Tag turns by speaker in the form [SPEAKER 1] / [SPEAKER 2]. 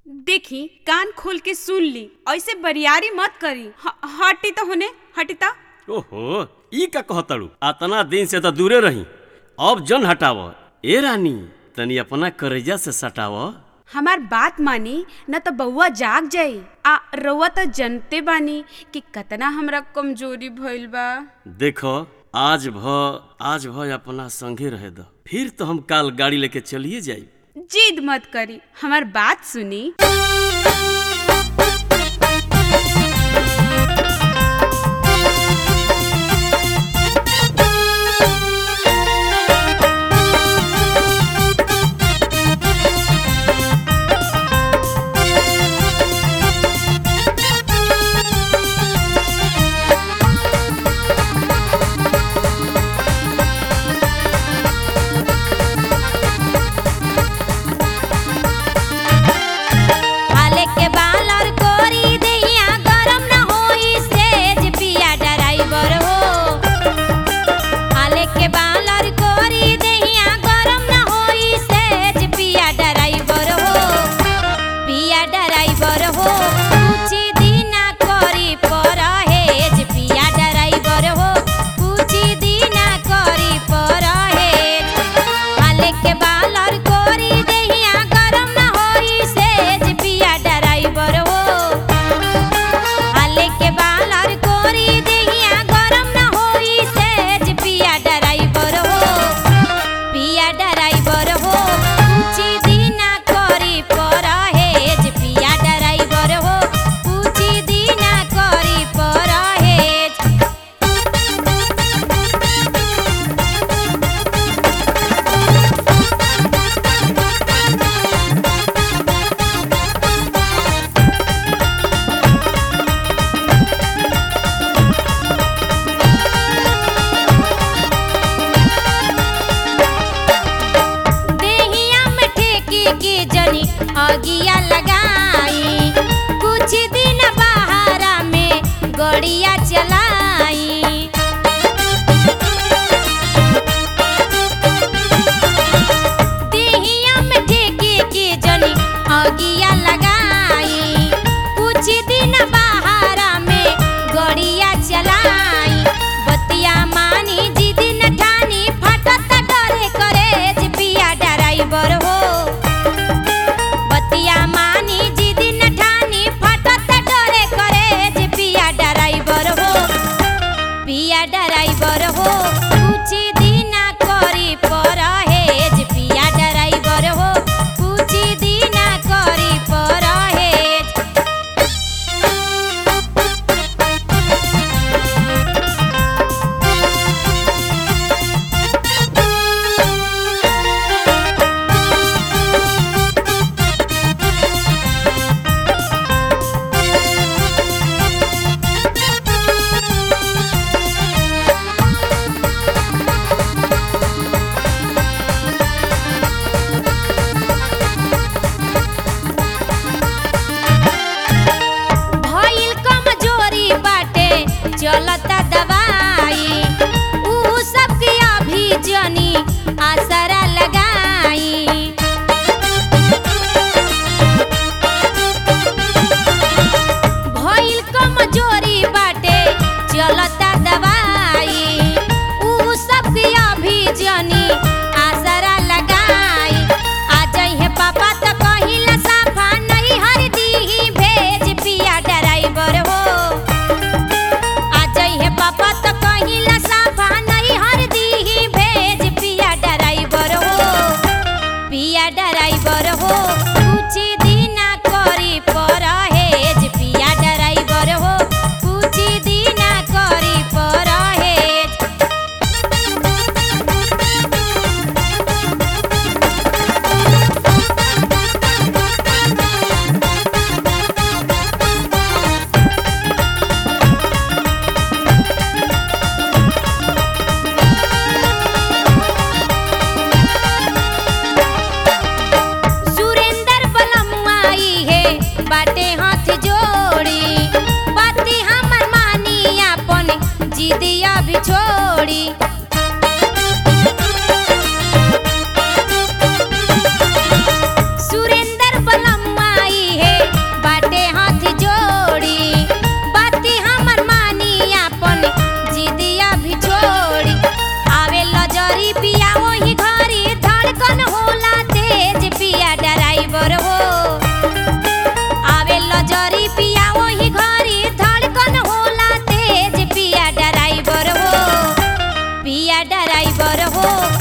[SPEAKER 1] देखी कान खोल के सुन ली, ऐसे बरियारी मत करी। हटी तो होने, हटी तो।
[SPEAKER 2] ओहो, ई का कहतड़ू? अतना दिन से तो दूरे रही, अब जन हटाव। ए रानी, तनी अपना करेजा से सटाव।
[SPEAKER 1] हमार बात मानी न तो बउआ जाग जाई। आ रउआ तो जनते बानी कि कतना हमरा कमजोरी भइल बा।
[SPEAKER 2] देखो, आज भ अपना संगे रहे दो, फिर तो हम काल गाड़ी लेके चलिए जाई।
[SPEAKER 1] जिद मत करी, हमार बात सुनी।
[SPEAKER 3] अगिया लगाई, कुछ दिन बहारा में गड़िया चलाई। देहिया में ठेके के जनी अगिया लगाई, कुछ दिन बहारा में गड़िया चलाई। बतिया मानी जिद न ठानी, फटत डरे करे पिया ड्राइवर हो। मानी जिद न ठानी, फटत डरे करे पिया ड्राइवर हो। पिया ड्राइवर हो, कुछ दिन करी परहेज। पिया ड्राइवर हो, कुछ दिन करी परहेज। चलता दवाई, ऊ सबके अभी जनी आसरा लगाई। भइल कमजोरी बाटे चलता दवाई, ऊ सबके अभी जनी आसरा लगाई। आ जइहे पापा त कहिला साफा, नहीं हर दी भेज पिया ड्राइवर हो। पापा तो कहिला साफा, नहीं हर दी भेज पिया ड्राइवर पर हो